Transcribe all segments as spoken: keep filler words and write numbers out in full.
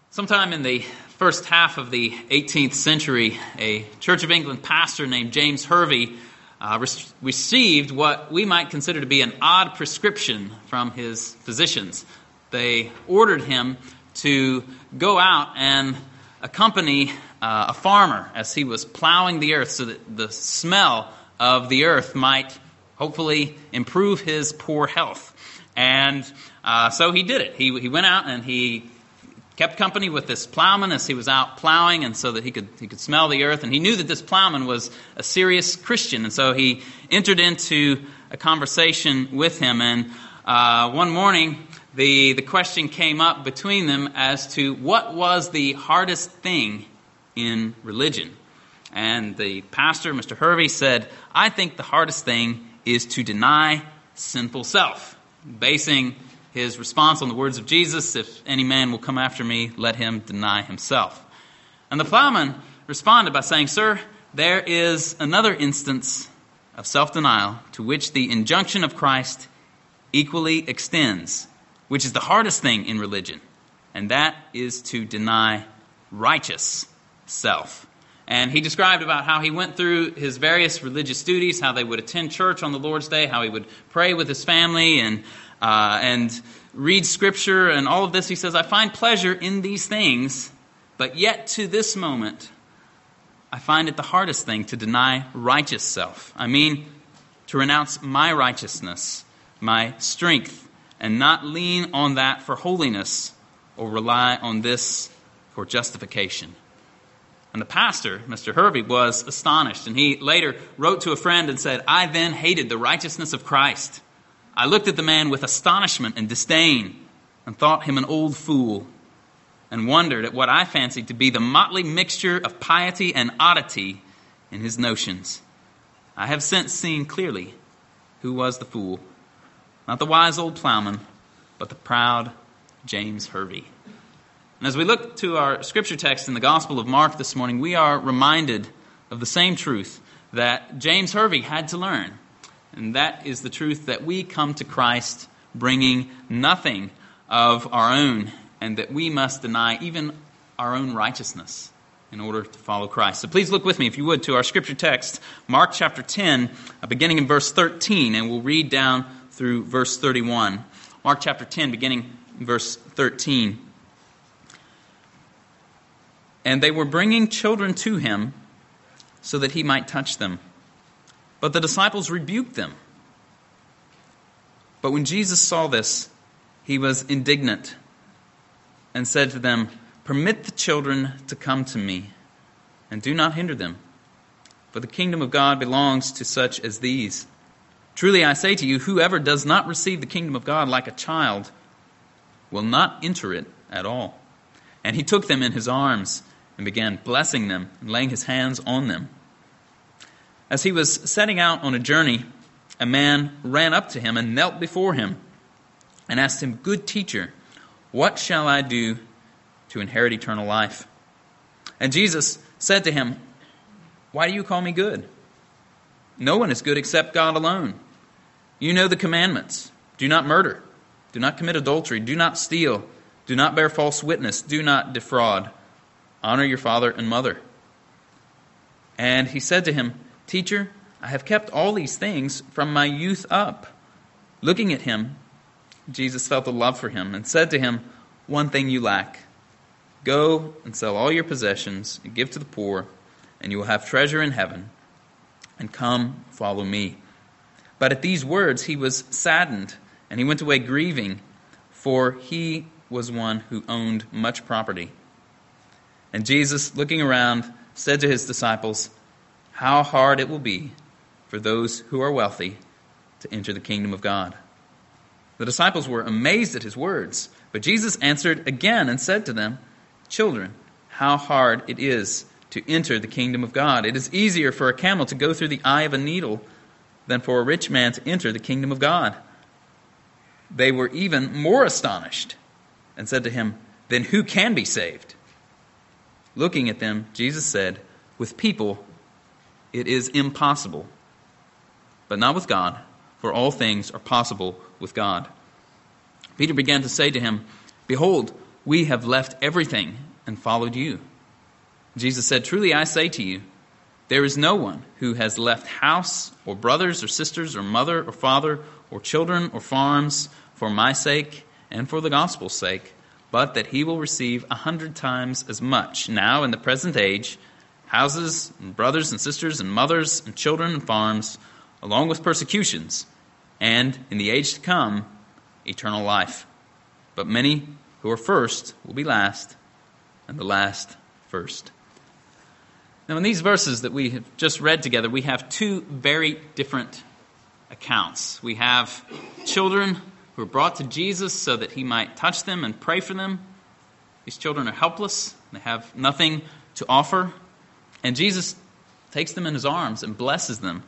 Sometime in the first half of the eighteenth century, a Church of England pastor named James Hervey uh, re- received what we might consider to be an odd prescription from his physicians. They ordered him to go out and accompany uh, a farmer as he was plowing the earth so that the smell of the earth might hopefully improve his poor health. And uh, so he did it. He, he went out and he kept company with this plowman as he was out plowing, and so that he could he could smell the earth. And he knew that this plowman was a serious Christian, and so he entered into a conversation with him. And uh, one morning, the the question came up between them as to what was the hardest thing in religion. And the pastor, Mister Hervey, said, "I think the hardest thing is to deny sinful self," basing his response on the words of Jesus, "If any man will come after me, let him deny himself." And the plowman responded by saying, "Sir, there is another instance of self-denial to which the injunction of Christ equally extends, which is the hardest thing in religion, and that is to deny righteous self." And he described about how he went through his various religious duties, how they would attend church on the Lord's Day, how he would pray with his family and uh, and read Scripture and all of this. He says, "I find pleasure in these things, but yet to this moment, I find it the hardest thing to deny righteous self. I mean, to renounce my righteousness, my strength, and not lean on that for holiness or rely on this for justification." And the pastor, Mister Hervey, was astonished. And he later wrote to a friend and said, "I then hated the righteousness of Christ. I looked at the man with astonishment and disdain and thought him an old fool and wondered at what I fancied to be the motley mixture of piety and oddity in his notions. I have since seen clearly who was the fool, not the wise old plowman, but the proud James Hervey." And as we look to our scripture text in the Gospel of Mark this morning, we are reminded of the same truth that James Hervey had to learn. And that is the truth that we come to Christ bringing nothing of our own, and that we must deny even our own righteousness in order to follow Christ. So please look with me, if you would, to our scripture text, Mark chapter ten, beginning in verse thirteen, and we'll read down through verse thirty-one. Mark chapter ten, beginning in verse thirteen. "And they were bringing children to him so that he might touch them. But the disciples rebuked them. But when Jesus saw this, he was indignant and said to them, 'Permit the children to come to me, and do not hinder them, for the kingdom of God belongs to such as these. Truly I say to you, whoever does not receive the kingdom of God like a child will not enter it at all.' And he took them in his arms and began blessing them and laying his hands on them. As he was setting out on a journey, a man ran up to him and knelt before him and asked him, 'Good teacher, what shall I do to inherit eternal life?' And Jesus said to him, 'Why do you call me good? No one is good except God alone. You know the commandments. Do not murder. Do not commit adultery. Do not steal. Do not bear false witness. Do not defraud. Honor your father and mother.' And he said to him, 'Teacher, I have kept all these things from my youth up.' Looking at him, Jesus felt a love for him and said to him, 'One thing you lack. Go and sell all your possessions and give to the poor, and you will have treasure in heaven. And come, follow me.' But at these words he was saddened, and he went away grieving, for he was one who owned much property. And Jesus, looking around, said to his disciples, 'How hard it will be for those who are wealthy to enter the kingdom of God.' The disciples were amazed at his words, but Jesus answered again and said to them, 'Children, how hard it is to enter the kingdom of God. It is easier for a camel to go through the eye of a needle than for a rich man to enter the kingdom of God.' They were even more astonished and said to him, 'Then who can be saved?' Looking at them, Jesus said, 'With people it is impossible, but not with God, for all things are possible with God.' Peter began to say to him, 'Behold, we have left everything and followed you." Jesus said, "Truly I say to you, there is no one who has left house or brothers or sisters or mother or father or children or farms for my sake and for the gospel's sake, but that he will receive a hundred times as much now in the present age, houses and brothers and sisters and mothers and children and farms, along with persecutions, and in the age to come, eternal life. But many who are first will be last, and the last first." Now, in these verses that we have just read together, we have two very different accounts. We have children who are brought to Jesus so that he might touch them and pray for them. These children are helpless. They have nothing to offer. And Jesus takes them in his arms and blesses them.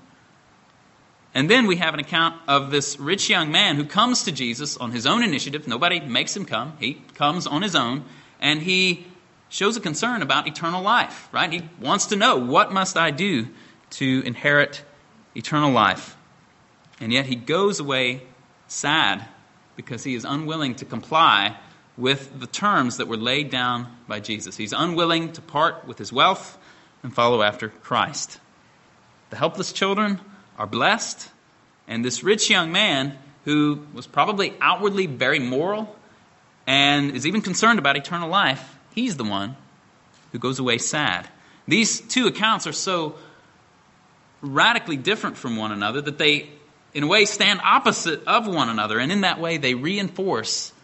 And then we have an account of this rich young man who comes to Jesus on his own initiative. Nobody makes him come. He comes on his own, and he shows a concern about eternal life, right? He wants to know, what must I do to inherit eternal life? And yet he goes away sad because he is unwilling to comply with the terms that were laid down by Jesus. He's unwilling to part with his wealth and follow after Christ. The helpless children are blessed, and this rich young man, who was probably outwardly very moral and is even concerned about eternal life, he's the one who goes away sad. These two accounts are so radically different from one another that they, in a way, stand opposite of one another, and in that way they reinforce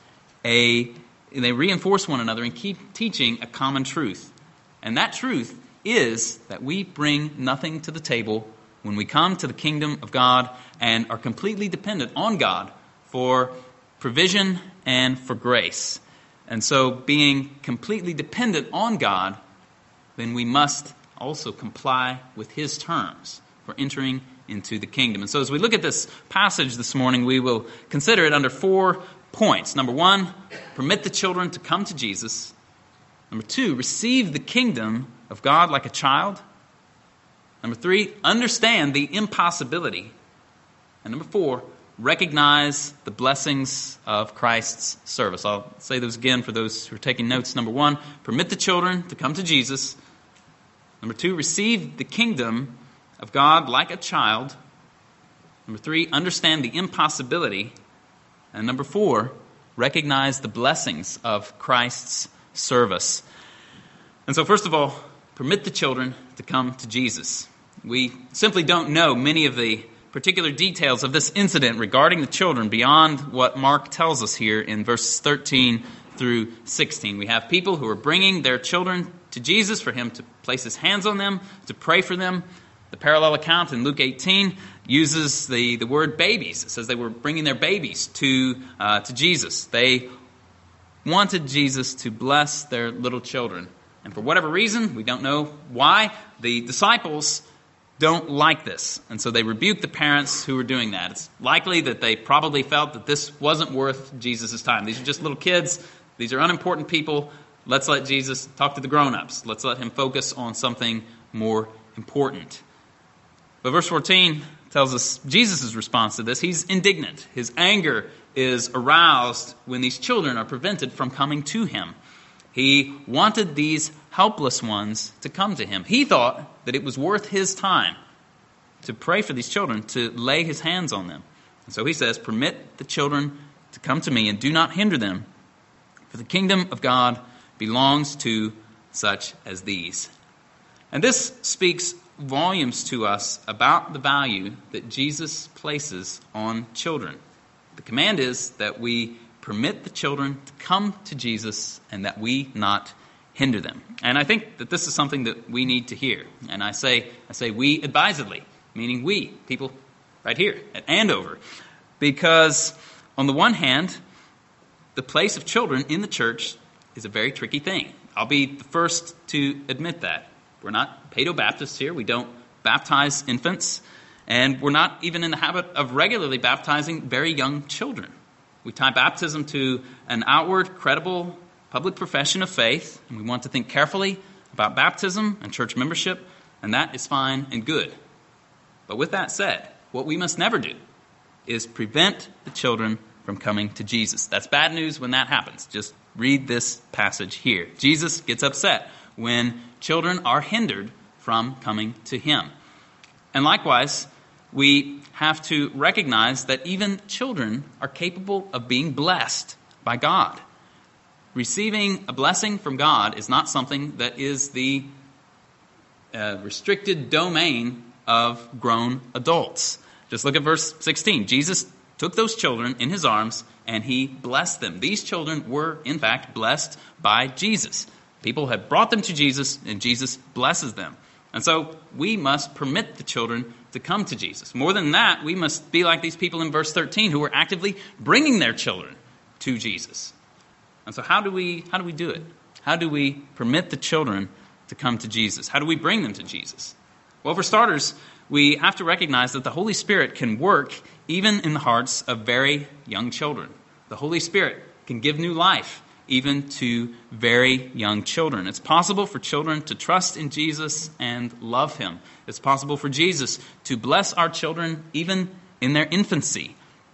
a they reinforce one another and keep teaching a common truth. And that truth is that we bring nothing to the table when we come to the kingdom of God and are completely dependent on God for provision and for grace. And so, being completely dependent on God, then we must also comply with his terms for entering into the kingdom. And so as we look at this passage this morning, we will consider it under four points. Number one, permit the children to come to Jesus. Number two, receive the kingdom of God like a child. Number three, understand the impossibility. And number four, recognize the blessings of Christ's service. I'll say those again for those who are taking notes. Number one, permit the children to come to Jesus. Number two, receive the kingdom of God like a child. Number three, understand the impossibility. And number four, recognize the blessings of Christ's service. And so first of all, permit the children to come to Jesus. We simply don't know many of the particular details of this incident regarding the children beyond what Mark tells us here in verses thirteen through sixteen. We have people who are bringing their children to Jesus for him to place his hands on them, to pray for them. The parallel account in Luke eighteen uses the, the word babies. It says they were bringing their babies to, uh, to Jesus. They wanted Jesus to bless their little children. And for whatever reason, we don't know why, the disciples don't like this. And so they rebuke the parents who were doing that. It's likely that they probably felt that this wasn't worth Jesus' time. These are just little kids. These are unimportant people. Let's let Jesus talk to the grown-ups. Let's let him focus on something more important. But verse fourteen tells us Jesus' response to this. He's indignant. His anger is aroused when these children are prevented from coming to him. He wanted these helpless ones to come to him. He thought that it was worth his time to pray for these children, to lay his hands on them. And so he says, permit the children to come to me and do not hinder them, for the kingdom of God belongs to such as these. And this speaks volumes to us about the value that Jesus places on children. The command is that we permit the children to come to Jesus and that we not hinder them. And I think that this is something that we need to hear. And I say I say we advisedly, meaning we, people right here at Andover. Because on the one hand, the place of children in the church is a very tricky thing. I'll be the first to admit that. We're not Paedo-Baptists here. We don't baptize infants. And we're not even in the habit of regularly baptizing very young children. We tie baptism to an outward, credible, public profession of faith, and we want to think carefully about baptism and church membership, and that is fine and good. But with that said, what we must never do is prevent the children from coming to Jesus. That's bad news when that happens. Just read this passage here. Jesus gets upset when children are hindered from coming to him. And likewise, we have to recognize that even children are capable of being blessed by God. Receiving a blessing from God is not something that is the uh, restricted domain of grown adults. Just look at verse sixteen. Jesus took those children in his arms and he blessed them. These children were, in fact, blessed by Jesus. People had brought them to Jesus and Jesus blesses them. And so we must permit the children to come to Jesus. More than that, we must be like these people in verse thirteen who were actively bringing their children to Jesus. And so how do we how do we do it? How do we permit the children to come to Jesus? How do we bring them to Jesus? Well, for starters, we have to recognize that the Holy Spirit can work even in the hearts of very young children. The Holy Spirit can give new life even to very young children. It's possible for children to trust in Jesus and love him. It's possible for Jesus to bless our children even in their infancy.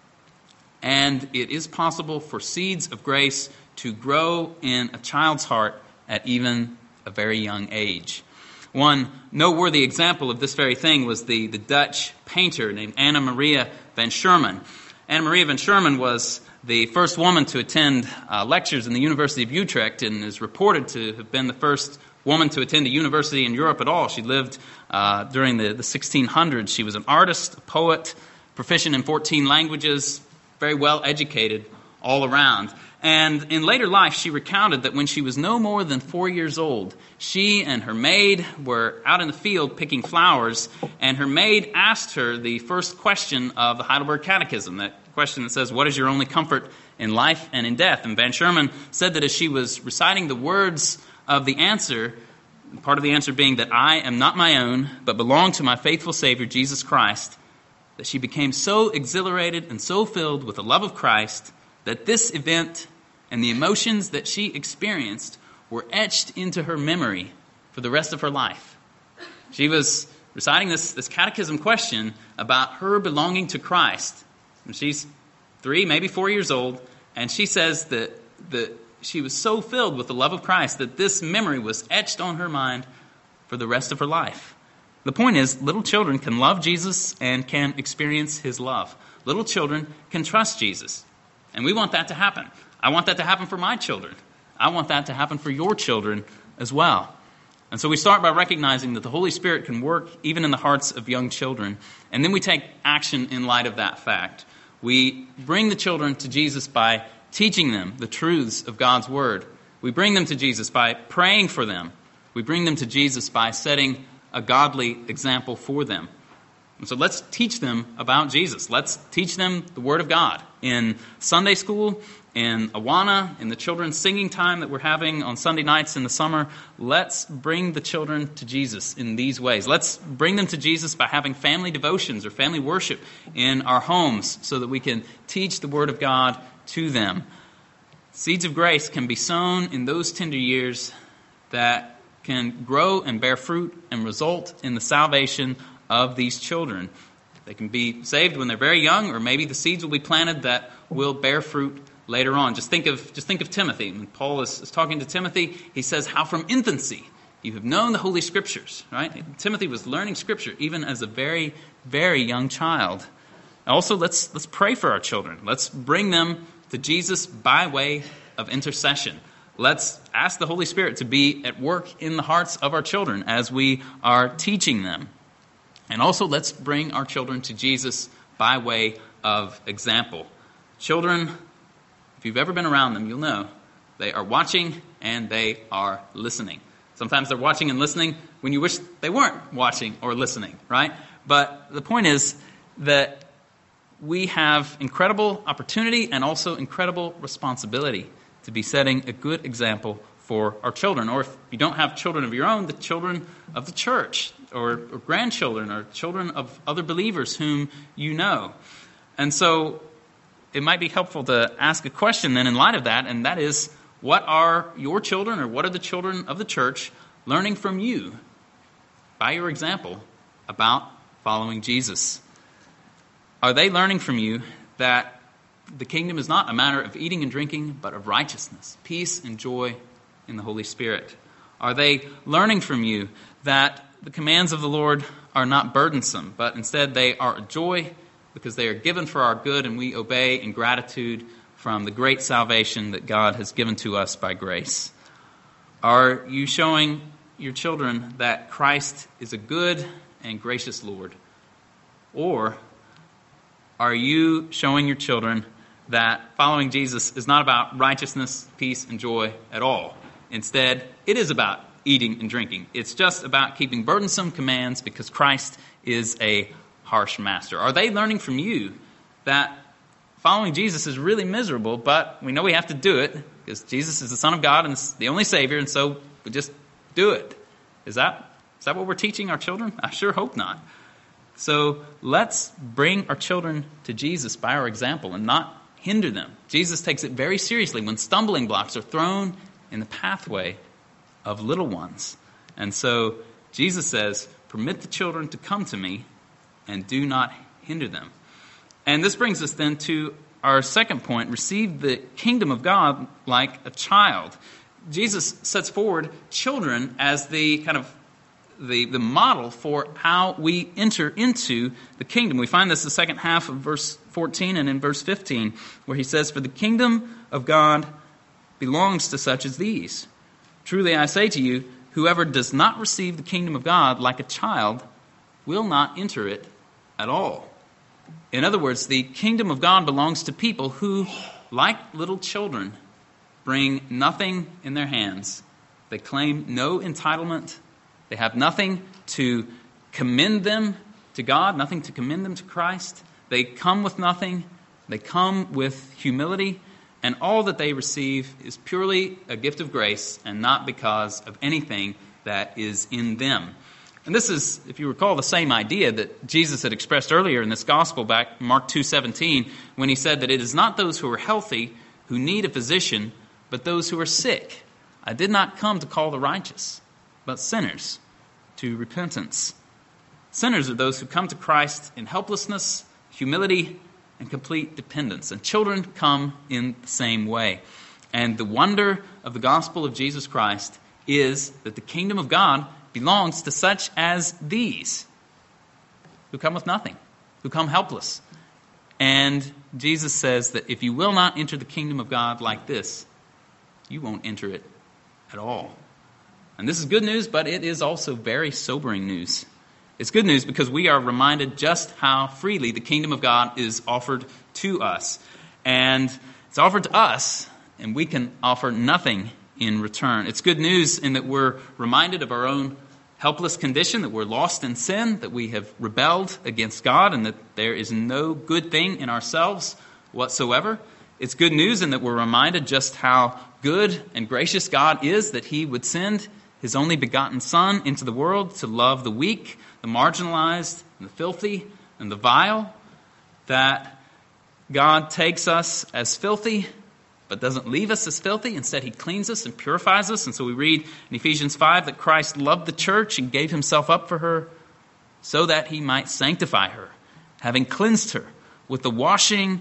And it is possible for seeds of grace to grow in a child's heart at even a very young age. One noteworthy example of this very thing was the, the Dutch painter named Anna Maria van Schermen. Anna Maria van Schermen was the first woman to attend uh, lectures in the University of Utrecht and is reported to have been the first woman to attend a university in Europe at all. She lived uh, during the, the sixteen hundreds. She was an artist, a poet, proficient in fourteen languages, very well educated all around. And in later life, she recounted that when she was no more than four years old, she and her maid were out in the field picking flowers, and her maid asked her the first question of the Heidelberg Catechism, that question that says, "What is your only comfort in life and in death?" And Van Schermen said that as she was reciting the words of the answer, part of the answer being that I am not my own, but belong to my faithful Savior, Jesus Christ, that she became so exhilarated and so filled with the love of Christ that this event and the emotions that she experienced were etched into her memory for the rest of her life. She was reciting this, this catechism question about her belonging to Christ. And she's three, maybe four years old, and she says that, that she was so filled with the love of Christ that this memory was etched on her mind for the rest of her life. The point is, little children can love Jesus and can experience his love. Little children can trust Jesus. And we want that to happen. I want that to happen for my children. I want that to happen for your children as well. And so we start by recognizing that the Holy Spirit can work even in the hearts of young children. And then we take action in light of that fact. We bring the children to Jesus by teaching them the truths of God's Word. We bring them to Jesus by praying for them. We bring them to Jesus by setting a godly example for them. And so let's teach them about Jesus. Let's teach them the Word of God in Sunday school, in Awana, in the children's singing time that we're having on Sunday nights in the summer. Let's bring the children to Jesus in these ways. Let's bring them to Jesus by having family devotions or family worship in our homes so that we can teach the Word of God to them. Seeds of grace can be sown in those tender years that can grow and bear fruit and result in the salvation of these children. They can be saved when they're very young, or maybe the seeds will be planted that will bear fruit later on. Just think of just think of Timothy. When Paul is, is talking to Timothy, he says, how from infancy you have known the Holy Scriptures. Right? Timothy was learning Scripture even as a very, very young child. Also, let's let's pray for our children. Let's bring them to Jesus by way of intercession. Let's ask the Holy Spirit to be at work in the hearts of our children as we are teaching them. And also, let's bring our children to Jesus by way of example. Children, if you've ever been around them, you'll know they are watching and they are listening. Sometimes they're watching and listening when you wish they weren't watching or listening, right? But the point is that we have incredible opportunity and also incredible responsibility to be setting a good example for our children. Or if you don't have children of your own, the children of the church, or, or grandchildren, or children of other believers whom you know. And so it might be helpful to ask a question then in light of that, and that is, what are your children, or what are the children of the church learning from you by your example about following Jesus? Are they learning from you that the kingdom is not a matter of eating and drinking, but of righteousness, peace, and joy in the Holy Spirit? Are they learning from you that the commands of the Lord are not burdensome, but instead they are a joy because they are given for our good and we obey in gratitude from the great salvation that God has given to us by grace? Are you showing your children that Christ is a good and gracious Lord? Or are you showing your children that following Jesus is not about righteousness, peace, and joy at all? Instead, it is about eating and drinking. It's just about keeping burdensome commands because Christ is a harsh master. Are they learning from you that following Jesus is really miserable, but we know we have to do it because Jesus is the Son of God and is the only Savior, and so we just do it? Is that is that what we're teaching our children? I sure hope not. So let's bring our children to Jesus by our example and not hinder them. Jesus takes it very seriously when stumbling blocks are thrown in the pathway of little ones. And so Jesus says, permit the children to come to me and do not hinder them. And this brings us then to our second point, receive the kingdom of God like a child. Jesus sets forward children as the kind of the, the model for how we enter into the kingdom. We find this in the second half of verse fourteen and in verse fifteen, where he says, for the kingdom of God belongs to such as these. Truly I say to you, whoever does not receive the kingdom of God like a child will not enter it at all. In other words, the kingdom of God belongs to people who, like little children, bring nothing in their hands. They claim no entitlement. They have nothing to commend them to God, nothing to commend them to Christ. They come with nothing. They come with humility. And all that they receive is purely a gift of grace and not because of anything that is in them. And this is, if you recall, the same idea that Jesus had expressed earlier in this gospel back in Mark two seventeen, when he said that it is not those who are healthy who need a physician, but those who are sick. I did not come to call the righteous, but sinners to repentance. Sinners are those who come to Christ in helplessness, humility, and complete dependence. And children come in the same way. And the wonder of the gospel of Jesus Christ is that the kingdom of God belongs to such as these, who come with nothing, who come helpless. And Jesus says that if you will not enter the kingdom of God like this, you won't enter it at all. And this is good news, but it is also very sobering news. It's good news because we are reminded just how freely the kingdom of God is offered to us. And it's offered to us, and we can offer nothing in return. It's good news in that we're reminded of our own helpless condition, that we're lost in sin, that we have rebelled against God, and that there is no good thing in ourselves whatsoever. It's good news in that we're reminded just how good and gracious God is, that he would send his only begotten Son into the world to love the weak, the marginalized, and the filthy, and the vile, that God takes us as filthy, but doesn't leave us as filthy. Instead, he cleans us and purifies us. And so we read in Ephesians five that Christ loved the church and gave himself up for her so that he might sanctify her, having cleansed her with the washing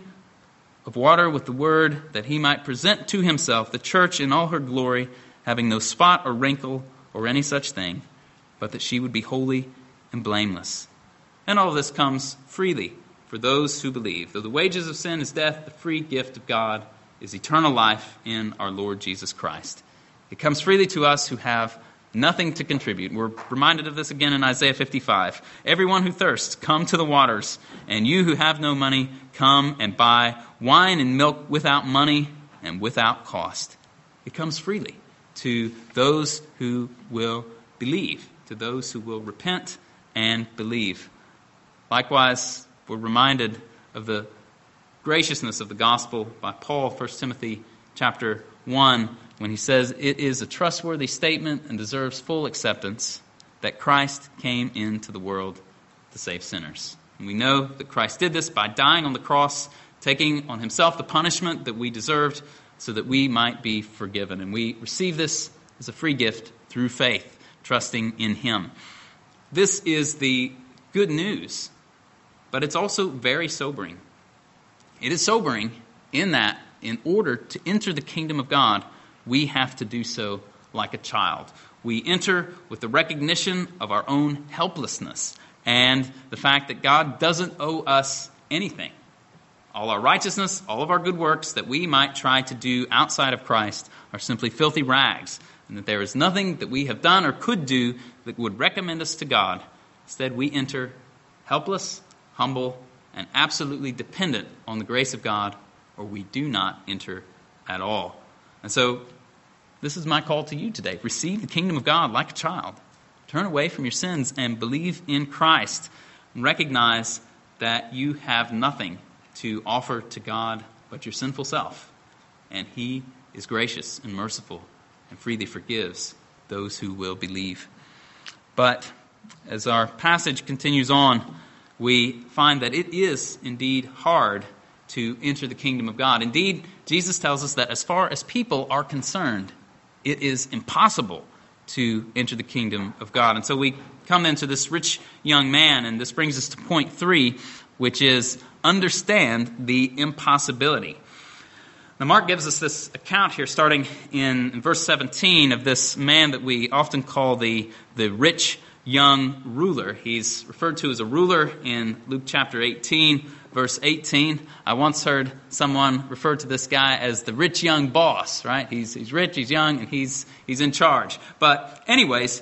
of water with the word, that he might present to himself the church in all her glory, having no spot or wrinkle or any such thing, but that she would be holy and blameless. And all of this comes freely for those who believe. Though the wages of sin is death, the free gift of God is eternal life in our Lord Jesus Christ. It comes freely to us who have nothing to contribute. We're reminded of this again in Isaiah fifty-five. Everyone who thirsts, come to the waters, and you who have no money, come and buy wine and milk without money and without cost. It comes freely to those who will believe, to those who will repent and believe. Likewise, we're reminded of the graciousness of the gospel by Paul, First Timothy chapter one, when he says it is a trustworthy statement and deserves full acceptance that Christ came into the world to save sinners. And we know that Christ did this by dying on the cross, taking on himself the punishment that we deserved so that we might be forgiven. And we receive this as a free gift through faith, trusting in him. This is the good news, but it's also very sobering. It is sobering in that, in order to enter the kingdom of God, we have to do so like a child. We enter with the recognition of our own helplessness and the fact that God doesn't owe us anything. All our righteousness, all of our good works that we might try to do outside of Christ are simply filthy rags, and that there is nothing that we have done or could do that would recommend us to God. Instead, we enter helpless, humble, and absolutely dependent on the grace of God, or we do not enter at all. And so, this is my call to you today. Receive the kingdom of God like a child. Turn away from your sins and believe in Christ. And recognize that you have nothing to offer to God but your sinful self. And He is gracious and merciful and freely forgives those who will believe. But as our passage continues on, we find that it is indeed hard to enter the kingdom of God. Indeed, Jesus tells us that as far as people are concerned, it is impossible to enter the kingdom of God. And so we come into this rich young man, and this brings us to point three, which is understand the impossibility. Now, Mark gives us this account here, starting in verse seventeen, of this man that we often call the, the rich young ruler. He's referred to as a ruler in Luke chapter eighteen, verse eighteen. I once heard someone refer to this guy as the rich young boss, right? He's he's rich, he's young, and he's he's in charge. But anyways,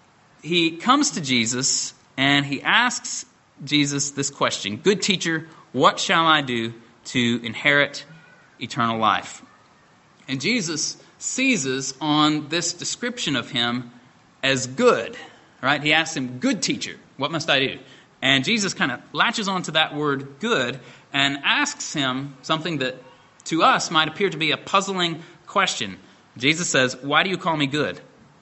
he comes to Jesus and he asks Jesus this question: "Good teacher, what shall I do to inherit eternal life?" And Jesus seizes on this description of him as good, right? He asks him, "Good teacher, what must I do?" And Jesus kind of latches onto that word good and asks him something that to us might appear to be a puzzling question. Jesus says, "Why do you call me good?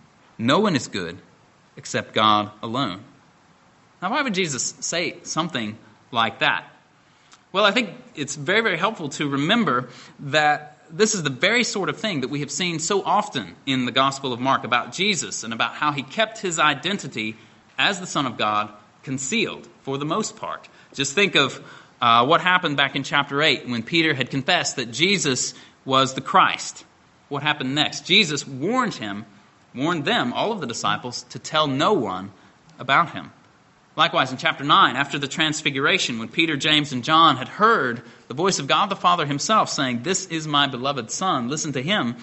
No one is good except God alone." Now, why would Jesus say something like that? Well, I think it's very, very helpful to remember that this is the very sort of thing that we have seen so often in the Gospel of Mark about Jesus and about how he kept his identity as the Son of God concealed for the most part. Just think of uh, what happened back in chapter eight when Peter had confessed that Jesus was the Christ. What happened next? Jesus warned him, warned them, all of the disciples, to tell no one about him. Likewise, in chapter nine, after the transfiguration, when Peter, James, and John had heard the voice of God the Father himself saying, "This is my beloved Son, listen to him,"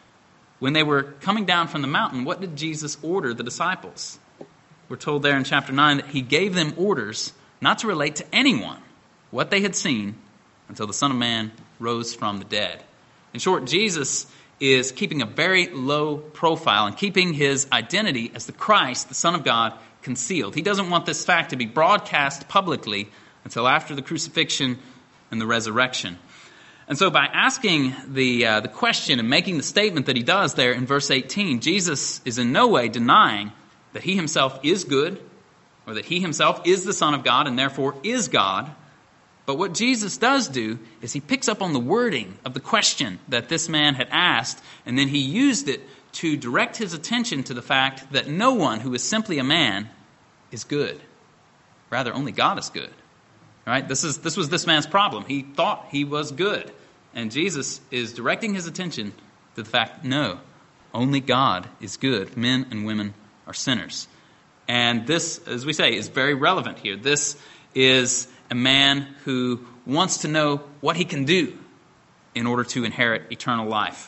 when they were coming down from the mountain, what did Jesus order the disciples? We're told there in chapter nine that he gave them orders not to relate to anyone what they had seen until the Son of Man rose from the dead. In short, Jesus is keeping a very low profile and keeping his identity as the Christ, the Son of God, concealed. He doesn't want this fact to be broadcast publicly until after the crucifixion and the resurrection. And so by asking the uh, the question and making the statement that he does there in verse eighteen, Jesus is in no way denying that he himself is good, or that he himself is the Son of God and therefore is God. But what Jesus does do is he picks up on the wording of the question that this man had asked, and then he used it to direct his attention to the fact that no one who is simply a man is good. Rather, only God is good. Right? This is this was this man's problem. He thought he was good. And Jesus is directing his attention to the fact, no, only God is good. Men and women are sinners. And this, as we say, is very relevant here. This is a man who wants to know what he can do in order to inherit eternal life.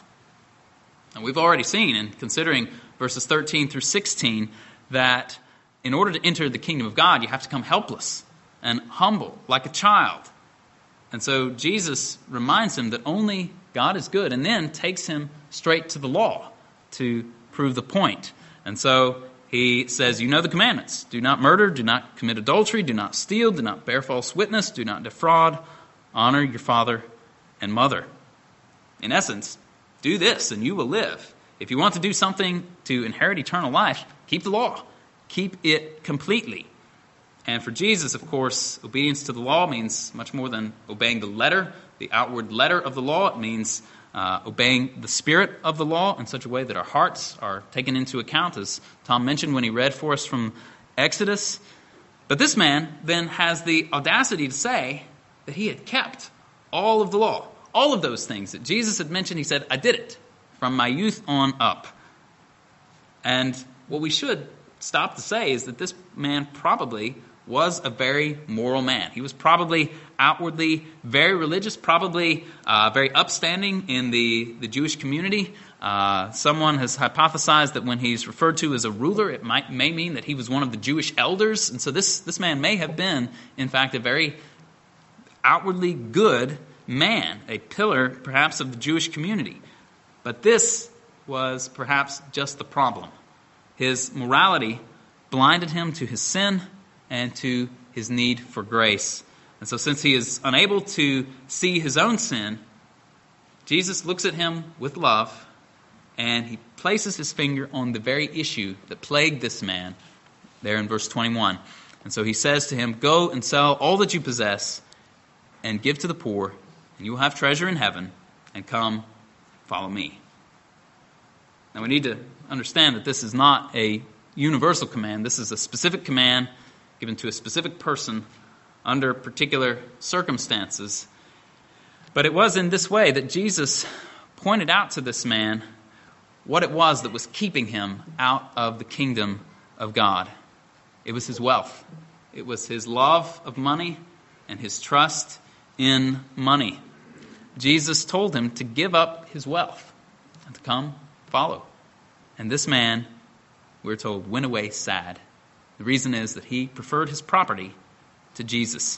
And we've already seen, in considering verses thirteen through sixteen, that in order to enter the kingdom of God, you have to come helpless and humble, like a child. And so Jesus reminds him that only God is good, and then takes him straight to the law to prove the point. And so he says, you know the commandments. Do not murder, do not commit adultery, do not steal, do not bear false witness, do not defraud, honor your father and mother. In essence, do this and you will live. If you want to do something to inherit eternal life, keep the law. Keep it completely. And for Jesus, of course, obedience to the law means much more than obeying the letter, the outward letter of the law. It means uh, obeying the spirit of the law in such a way that our hearts are taken into account, as Tom mentioned when he read for us from Exodus. But this man then has the audacity to say that he had kept all of the law, all of those things that Jesus had mentioned, he said, I did it from my youth on up. And what we should stop to say is that this man probably was a very moral man. He was probably outwardly very religious, probably uh, very upstanding in the, the Jewish community. Uh, someone has hypothesized that when he's referred to as a ruler, it might may mean that he was one of the Jewish elders. And so this, this man may have been, in fact, a very outwardly good man, a pillar perhaps of the Jewish community. But this was perhaps just the problem. His morality blinded him to his sin and to his need for grace. And so since he is unable to see his own sin, Jesus looks at him with love, and he places his finger on the very issue that plagued this man there in verse twenty-one. And so he says to him, go and sell all that you possess and give to the poor, and you will have treasure in heaven, and come, follow me. Now we need to understand that this is not a universal command. This is a specific command given to a specific person under particular circumstances. But it was in this way that Jesus pointed out to this man what it was that was keeping him out of the kingdom of God. It was his wealth. It was his love of money and his trust in money. Jesus told him to give up his wealth and to come follow. And this man, we're told, went away sad. The reason is that he preferred his property to Jesus.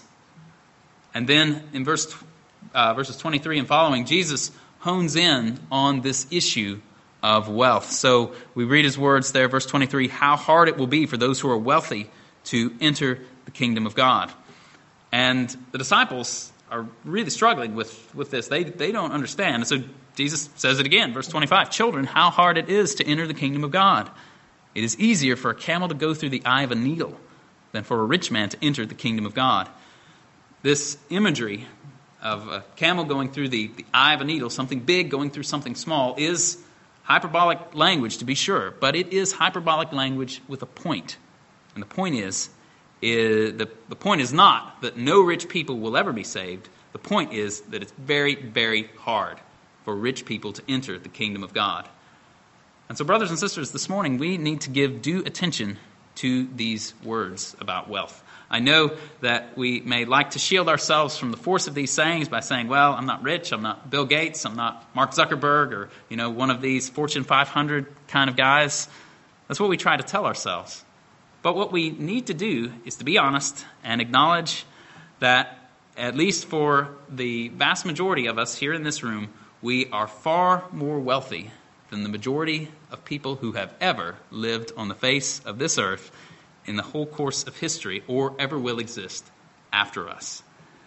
And then in verse uh, verses twenty-three and following, Jesus hones in on this issue of wealth. So we read his words there, verse twenty-three, how hard it will be for those who are wealthy to enter the kingdom of God. And the disciples are really struggling with, with this. They, they don't understand. And so Jesus says it again, verse twenty-five, children, how hard it is to enter the kingdom of God. It is easier for a camel to go through the eye of a needle than for a rich man to enter the kingdom of God. This imagery of a camel going through the, the eye of a needle, something big going through something small, is hyperbolic language, to be sure, but it is hyperbolic language with a point. And the point is, is the, the point is not that no rich people will ever be saved. The point is that it's very, very hard for rich people to enter the kingdom of God. And so, brothers and sisters, this morning we need to give due attention to these words about wealth. I know that we may like to shield ourselves from the force of these sayings by saying, well, I'm not rich, I'm not Bill Gates, I'm not Mark Zuckerberg, or, you know, one of these Fortune five hundred kind of guys. That's what we try to tell ourselves. But what we need to do is to be honest and acknowledge that, at least for the vast majority of us here in this room, we are far more wealthy than the majority of people who have ever lived on the face of this earth in the whole course of history or ever will exist after us.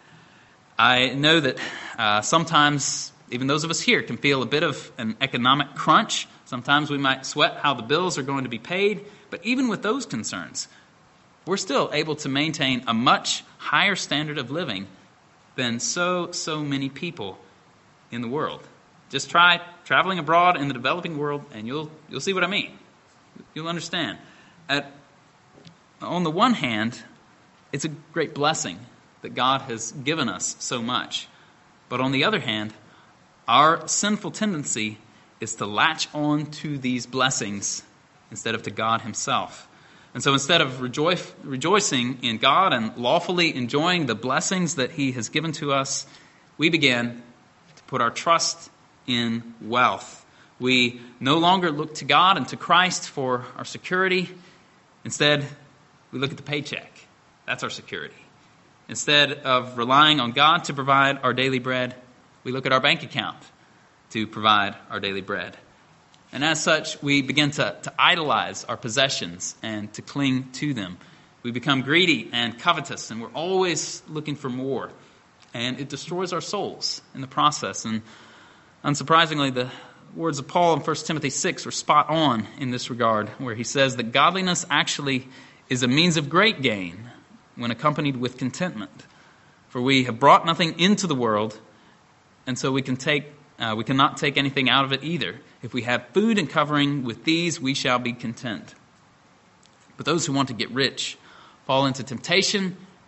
I know that uh, sometimes even those of us here can feel a bit of an economic crunch. Sometimes we might sweat how the bills are going to be paid. But even with those concerns, we're still able to maintain a much higher standard of living than so, so many people in the world. Just try traveling abroad in the developing world, and you'll you'll see what I mean. You'll understand. At, on the one hand, it's a great blessing that God has given us so much. But on the other hand, our sinful tendency is to latch on to these blessings instead of to God himself. And so instead of rejoice, rejoicing in God and lawfully enjoying the blessings that he has given to us, we begin to put our trust in wealth. We no longer look to God and to Christ for our security. Instead, we look at the paycheck. That's our security. Instead of relying on God to provide our daily bread, we look at our bank account to provide our daily bread. And as such, we begin to, to idolize our possessions and to cling to them. We become greedy and covetous, and we're always looking for more. And it destroys our souls in the process. And unsurprisingly, the words of Paul in First Timothy six are spot on in this regard, where he says that godliness actually is a means of great gain when accompanied with contentment. For we have brought nothing into the world, and so we can take uh, we cannot take anything out of it either. If we have food and covering, with these we shall be content. But those who want to get rich fall into temptation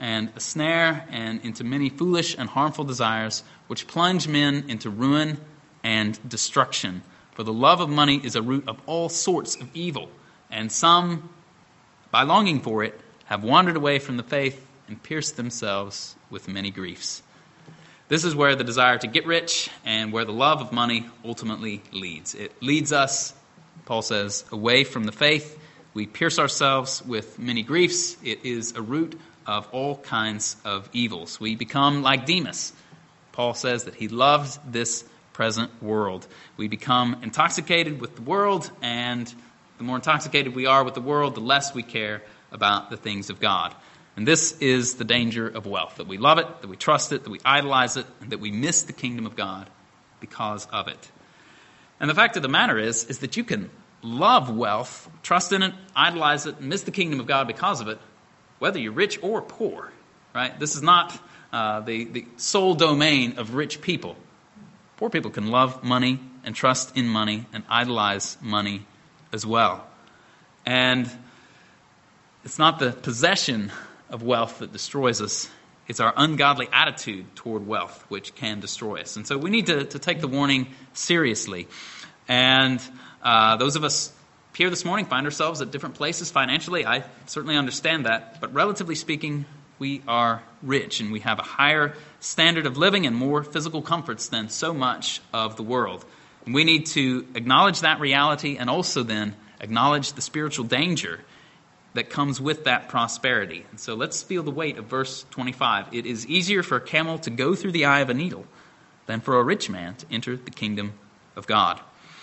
and a snare, and into many foolish and harmful desires, which plunge men into ruin and destruction. For the love of money is a root of all sorts of evil, and some, by longing for it, have wandered away from the faith and pierced themselves with many griefs. This is where the desire to get rich and where the love of money ultimately leads. It leads us, Paul says, away from the faith. We pierce ourselves with many griefs. It is a root of all kinds of evils. We become like Demas. Paul says that he loves this present world. We become intoxicated with the world, and the more intoxicated we are with the world, the less we care about the things of God. And this is the danger of wealth, that we love it, that we trust it, that we idolize it, and that we miss the kingdom of God because of it. And the fact of the matter is, is that you can love wealth, trust in it, idolize it, and miss the kingdom of God because of it, whether you're rich or poor, right? This is not uh, the, the sole domain of rich people. Poor people can love money and trust in money and idolize money as well. And it's not the possession of wealth that destroys us. It's our ungodly attitude toward wealth which can destroy us. And so we need to, to take the warning seriously. And uh, those of us here this morning find ourselves at different places financially. I certainly understand that. But relatively speaking, we are rich and we have a higher standard of living and more physical comforts than so much of the world. And we need to acknowledge that reality and also then acknowledge the spiritual danger that comes with that prosperity. And so let's feel the weight of verse twenty-five. It is easier for a camel to go through the eye of a needle than for a rich man to enter the kingdom of God.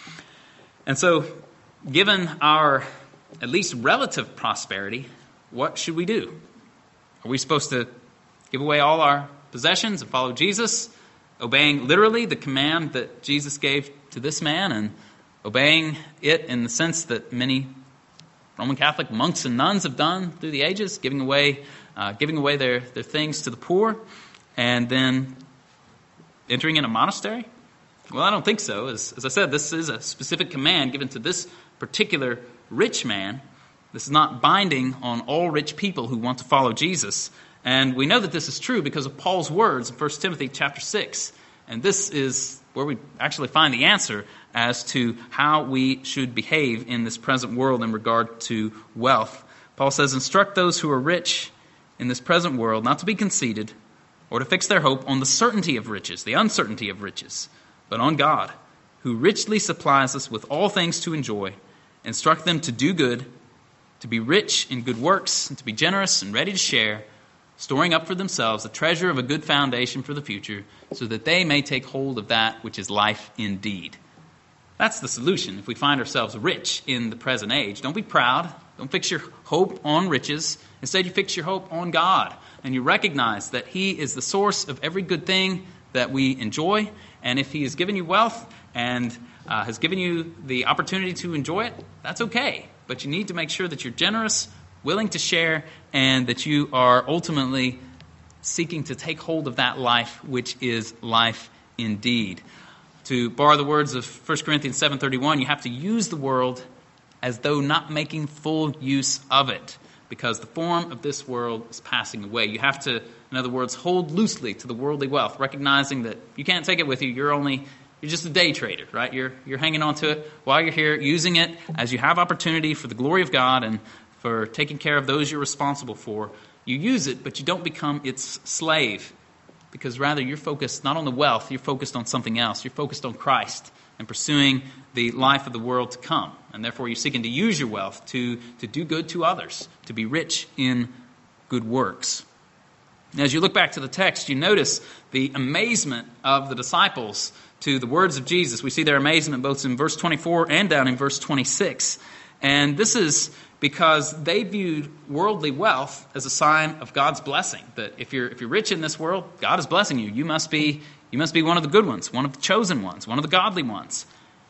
And so, given our at least relative prosperity, what should we do? Are we supposed to give away all our possessions and follow Jesus, obeying literally the command that Jesus gave to this man and obeying it in the sense that many Roman Catholic monks and nuns have done through the ages, giving away uh, giving away their, their things to the poor, and then entering in a monastery? Well, I don't think so. As, as I said, this is a specific command given to this particular rich man. This is not binding on all rich people who want to follow Jesus. And we know that this is true because of Paul's words in First Timothy chapter six. And this is where we actually find the answer as to how we should behave in this present world in regard to wealth. Paul says, "Instruct those who are rich in this present world not to be conceited or to fix their hope on the certainty of riches," the uncertainty of riches, "but on God, who richly supplies us with all things to enjoy. Instruct them to do good, to be rich in good works, and to be generous and ready to share, storing up for themselves a treasure of a good foundation for the future, so that they may take hold of that which is life indeed." That's the solution if we find ourselves rich in the present age. Don't be proud. Don't fix your hope on riches. Instead, you fix your hope on God. And you recognize that He is the source of every good thing that we enjoy. And if He has given you wealth and uh, has given you the opportunity to enjoy it, that's okay. But you need to make sure that you're generous, willing to share, and that you are ultimately seeking to take hold of that life, which is life indeed. To borrow the words of First Corinthians seven thirty-one, you have to use the world as though not making full use of it, because the form of this world is passing away. You have to, in other words, hold loosely to the worldly wealth, recognizing that you can't take it with you. You're only you're just a day trader, right? You're you're hanging on to it while you're here, using it as you have opportunity for the glory of God and for taking care of those you're responsible for. You use it, but you don't become its slave. Because rather you're focused not on the wealth, you're focused on something else. You're focused on Christ and pursuing the life of the world to come. And therefore you're seeking to use your wealth to, to do good to others, to be rich in good works. And as you look back to the text, you notice the amazement of the disciples to the words of Jesus. We see their amazement both in verse twenty-four and down in verse twenty-six. And this is because they viewed worldly wealth as a sign of God's blessing. That if you're if you're rich in this world, God is blessing you. You must be you must be one of the good ones, one of the chosen ones, one of the godly ones.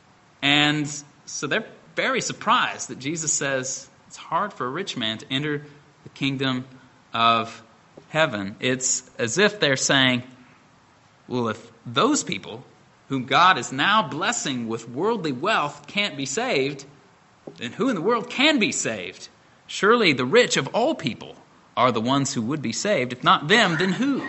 And so they're very surprised that Jesus says it's hard for a rich man to enter the kingdom of heaven. It's as if they're saying, well, if those people whom God is now blessing with worldly wealth can't be saved, then who in the world can be saved? Surely the rich of all people are the ones who would be saved. If not them, then who?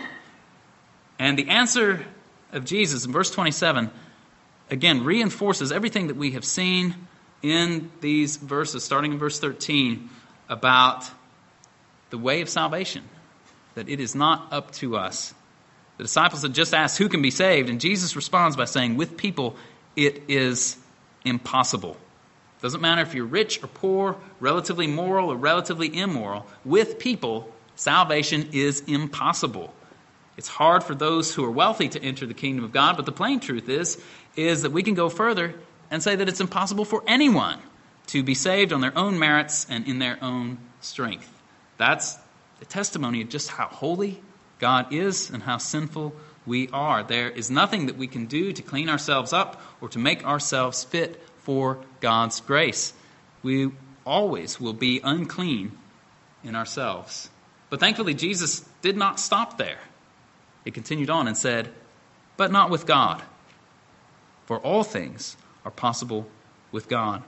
And the answer of Jesus in verse twenty-seven, again, reinforces everything that we have seen in these verses, starting in verse thirteen, about the way of salvation, that it is not up to us. The disciples had just asked who can be saved, and Jesus responds by saying, with people, it is impossible. Doesn't matter if you're rich or poor, relatively moral or relatively immoral. With people, salvation is impossible. It's hard for those who are wealthy to enter the kingdom of God, but the plain truth is, is that we can go further and say that it's impossible for anyone to be saved on their own merits and in their own strength. That's the testimony of just how holy God is and how sinful we are. There is nothing that we can do to clean ourselves up or to make ourselves fit for God's grace. We always will be unclean in ourselves. But thankfully, Jesus did not stop there. He continued on and said, but not with God, for all things are possible with God.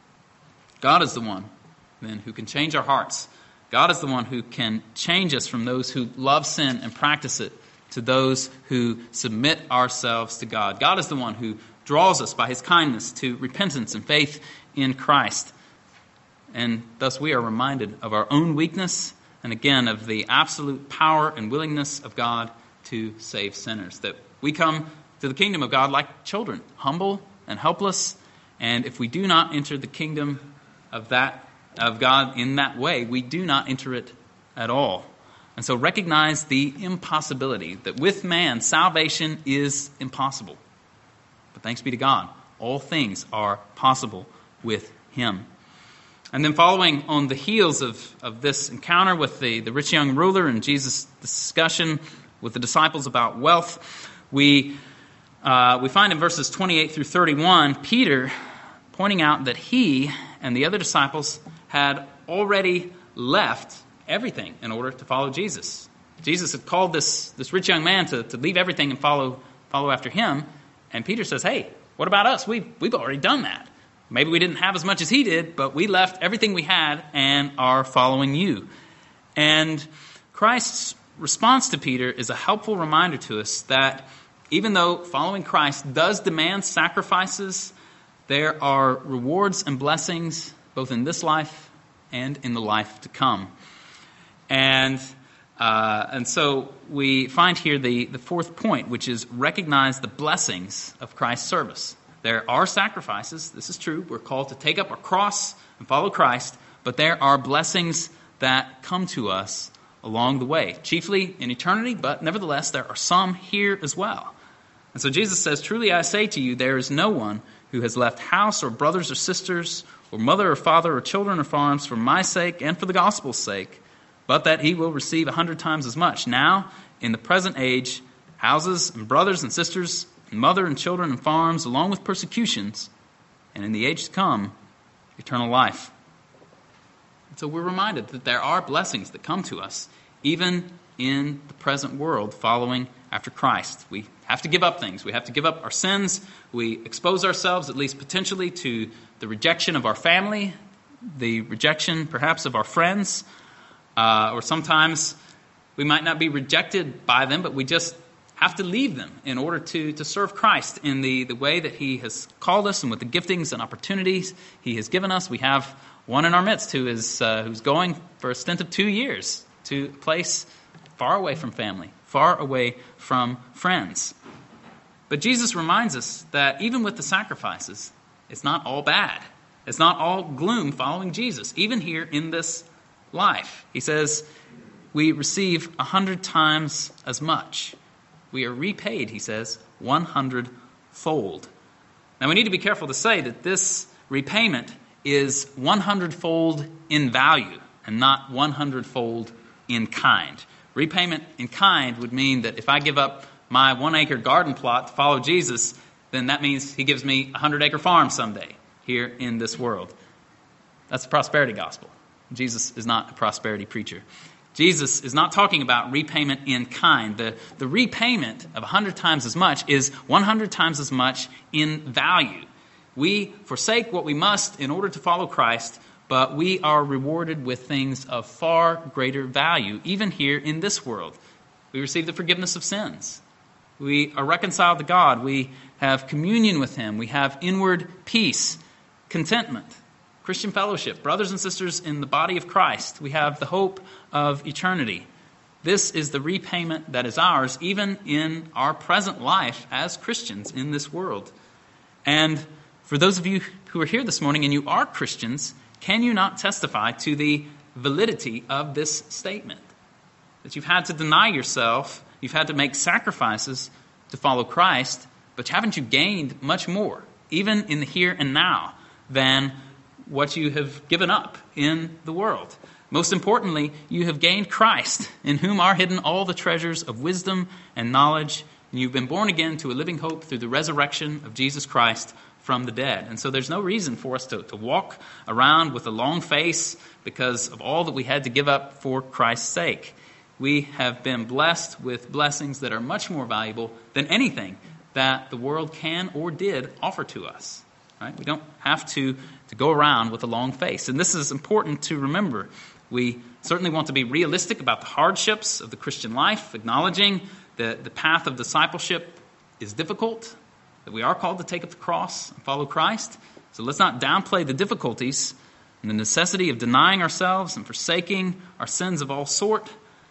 God is the one, then, who can change our hearts. God is the one who can change us from those who love sin and practice it to those who submit ourselves to God. God is the one who draws us by his kindness to repentance and faith in Christ. And thus we are reminded of our own weakness and again of the absolute power and willingness of God to save sinners. That we come to the kingdom of God like children, humble and helpless. And if we do not enter the kingdom of that of God in that way, we do not enter it at all. And so recognize the impossibility that with man, salvation is impossible. But thanks be to God, all things are possible with him. And then following on the heels of, of this encounter with the, the rich young ruler and Jesus' discussion with the disciples about wealth, we, uh, we find in verses twenty-eight through thirty-one, Peter pointing out that he and the other disciples had already left everything in order to follow Jesus. Jesus had called this, this rich young man to, to leave everything and follow follow after him. And Peter says, hey, what about us? We've, we've already done that. Maybe we didn't have as much as he did, but we left everything we had and are following you. And Christ's response to Peter is a helpful reminder to us that even though following Christ does demand sacrifices, there are rewards and blessings both in this life and in the life to come. And uh, and so we find here the, the fourth point, which is recognize the blessings of Christ's service. There are sacrifices, this is true. We're called to take up our cross and follow Christ, but there are blessings that come to us along the way, chiefly in eternity, but nevertheless there are some here as well. And so Jesus says, truly I say to you, there is no one who has left house or brothers or sisters or mother or father or children or farms for my sake and for the gospel's sake, but that he will receive a hundred times as much. Now, in the present age, houses and brothers and sisters and mother and children and farms, along with persecutions, and in the age to come, eternal life. And so we're reminded that there are blessings that come to us, even in the present world, following after Christ. We have to give up things. We have to give up our sins. We expose ourselves, at least potentially, to the rejection of our family, the rejection perhaps of our friends, uh, or sometimes we might not be rejected by them, but we just have to leave them in order to, to serve Christ in the, the way that he has called us and with the giftings and opportunities he has given us. We have one in our midst who is uh, who's going for a stint of two years to a place far away from family, far away from friends. But Jesus reminds us that even with the sacrifices, it's not all bad. It's not all gloom following Jesus, even here in this life. He says, we receive a hundred times as much. We are repaid, he says, one hundred fold. Now we need to be careful to say that this repayment is one hundred fold in value and not one hundred fold in kind. Repayment in kind would mean that if I give up my one acre garden plot to follow Jesus, then that means he gives me a hundred acre farm someday here in this world. That's the prosperity gospel. Jesus is not a prosperity preacher. Jesus is not talking about repayment in kind. The, the repayment of a hundred times as much is one hundred times as much in value. We forsake what we must in order to follow Christ. but we are rewarded with things of far greater value, even here in this world. We receive the forgiveness of sins. We are reconciled to God. We have communion with Him. We have inward peace, contentment, Christian fellowship, brothers and sisters in the body of Christ. We have the hope of eternity. This is the repayment that is ours, even in our present life as Christians in this world. And for those of you who are here this morning and you are Christians, can you not testify to the validity of this statement? That you've had to deny yourself, you've had to make sacrifices to follow Christ, but haven't you gained much more, even in the here and now, than what you have given up in the world? Most importantly, you have gained Christ, in whom are hidden all the treasures of wisdom and knowledge, and you've been born again to a living hope through the resurrection of Jesus Christ from the dead. And so there's no reason for us to, to walk around with a long face because of all that we had to give up for Christ's sake. We have been blessed with blessings that are much more valuable than anything that the world can or did offer to us. Right? We don't have to, to go around with a long face. And this is important to remember. We certainly want to be realistic about the hardships of the Christian life, acknowledging that the path of discipleship is difficult, that we are called to take up the cross and follow Christ. So let's not downplay the difficulties and the necessity of denying ourselves and forsaking our sins of all sort.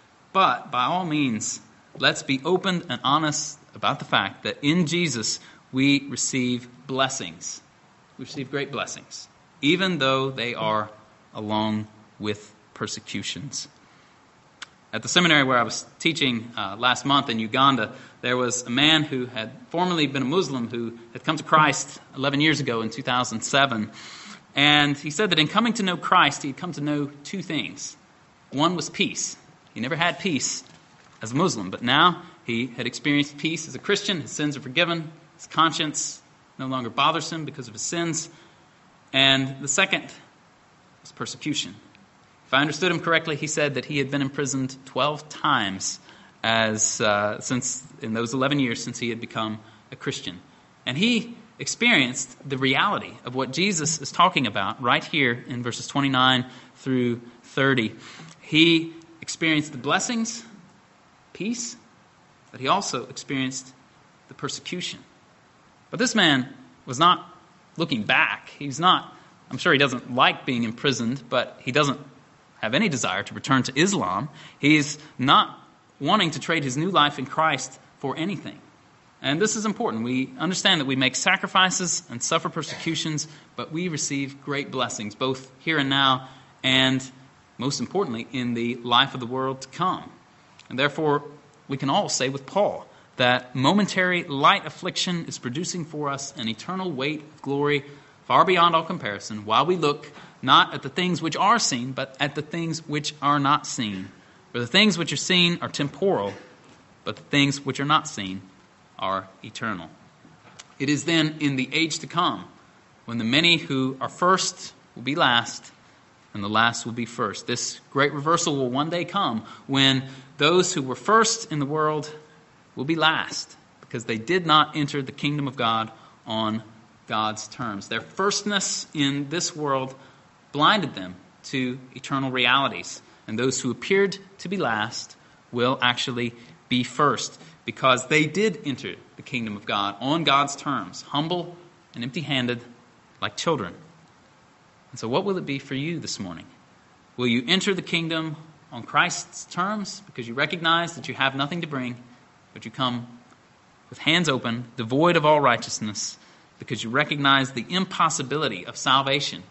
But by all means, let's be open and honest about the fact that in Jesus we receive blessings. We receive great blessings, even though they are along with persecutions. At the seminary where I was teaching uh, last month in Uganda, there was a man who had formerly been a Muslim who had come to Christ eleven years ago in two thousand seven. And he said that in coming to know Christ, he had come to know two things. One was peace. He never had peace as a Muslim, but now he had experienced peace as a Christian. His sins are forgiven. His conscience no longer bothers him because of his sins. And the second was persecution. If I understood him correctly, he said that he had been imprisoned twelve times as uh, since in those eleven years since he had become a Christian. And he experienced the reality of what Jesus is talking about right here in verses twenty-nine through thirty. He experienced the blessings, peace, but he also experienced the persecution. But this man was not looking back. He's not, I'm sure he doesn't like being imprisoned, but he doesn't have any desire to return to Islam. He's not wanting to trade his new life in Christ for anything. And this is important. We understand that we make sacrifices and suffer persecutions, but we receive great blessings, both here and now, and most importantly, in the life of the world to come. And therefore, we can all say with Paul that momentary light affliction is producing for us an eternal weight of glory far beyond all comparison, while we look not at the things which are seen, but at the things which are not seen. For the things which are seen are temporal, but the things which are not seen are eternal. It is then in the age to come when the many who are first will be last, and the last will be first. This great reversal will one day come when those who were first in the world will be last, because they did not enter the kingdom of God on God's terms. Their firstness in this world blinded them to eternal realities. And those who appeared to be last will actually be first, because they did enter the kingdom of God on God's terms, humble and empty-handed like children. And so what will it be for you this morning? Will you enter the kingdom on Christ's terms because you recognize that you have nothing to bring, but you come with hands open, devoid of all righteousness, because you recognize the impossibility of salvation,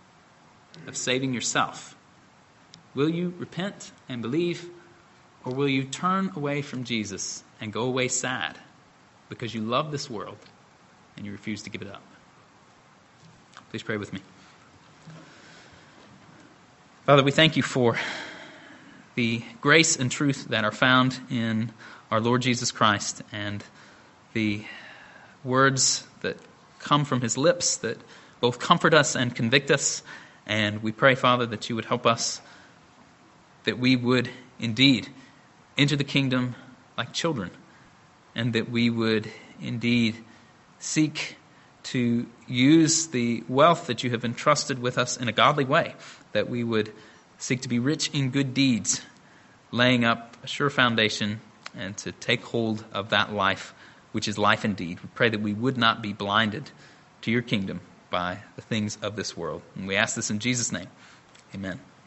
of saving yourself? Will you repent and believe, or will you turn away from Jesus and go away sad because you love this world and you refuse to give it up? Please pray with me. Father, we thank you for the grace and truth that are found in our Lord Jesus Christ and the words that come from his lips that both comfort us and convict us. And we pray, Father, that you would help us, that we would indeed enter the kingdom like children, and that we would indeed seek to use the wealth that you have entrusted with us in a godly way, that we would seek to be rich in good deeds, laying up a sure foundation, and to take hold of that life, which is life indeed. We pray that we would not be blinded to your kingdom by the things of this world. And we ask this in Jesus' name. Amen.